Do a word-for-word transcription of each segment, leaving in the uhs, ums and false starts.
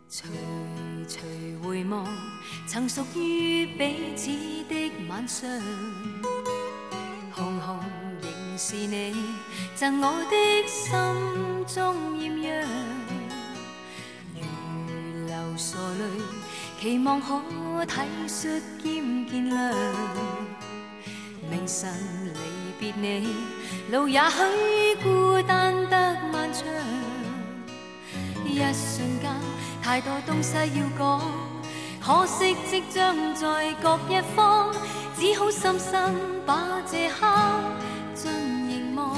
徐徐回望，曾属於彼此的晚上，紅紅仍是你贈我的心中豔陽，如流傻淚，期望可體恤兼見諒。明晨離別你，路也許孤單得漫長，一瞬間太多東西要講，可惜即將在各一方，只好深深把這刻盡凝望。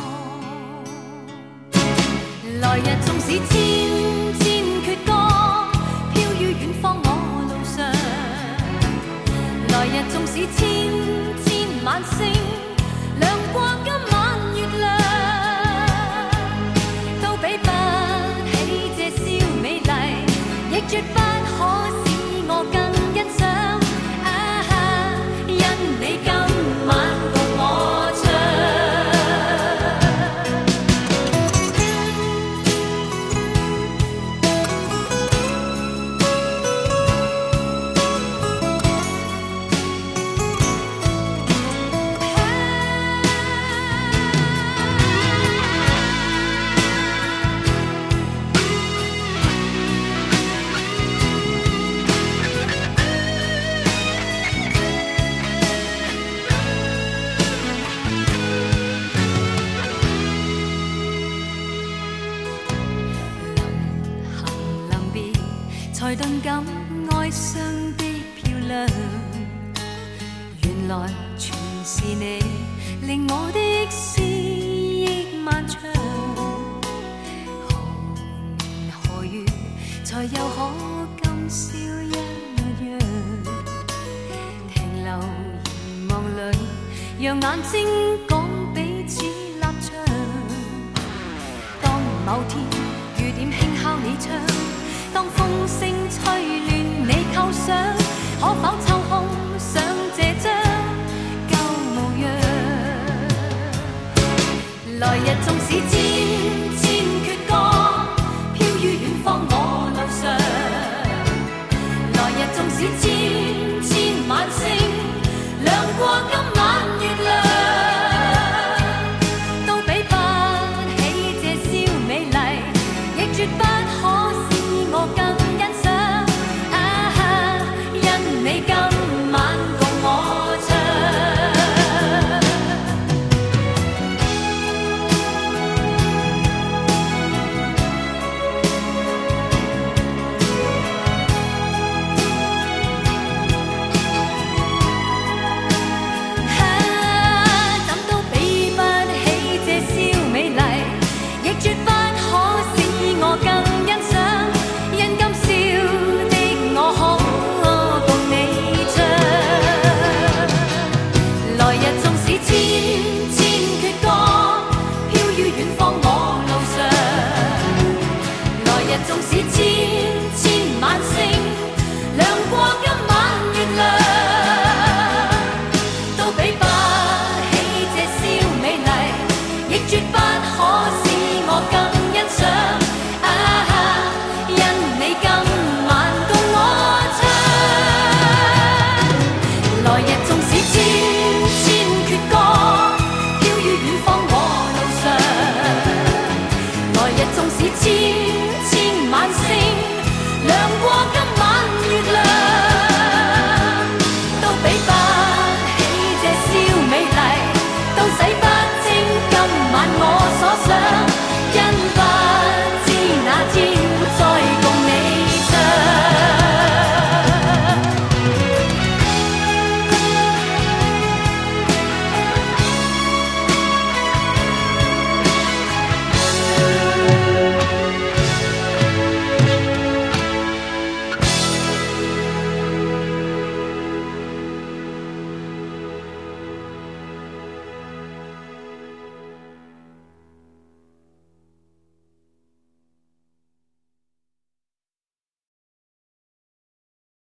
來日縱使千千闕歌，飄於遠方我路上，來日縱使千千晚星，亮過今晚月亮，都比不起這宵美麗，亦絕不可使我更欣賞。啊，因你今晚共我唱。才頓感哀傷的漂亮，原來全是你令我的思憶漫長。何年何月才又可今宵一樣，停留凝望裏，讓眼睛講彼此立場。當某天雨點輕敲你窗，當風聲吹亂你構想，可否抽空想這張舊模樣？來日縱使千千闕歌，飄於遠方我路上，來日縱使千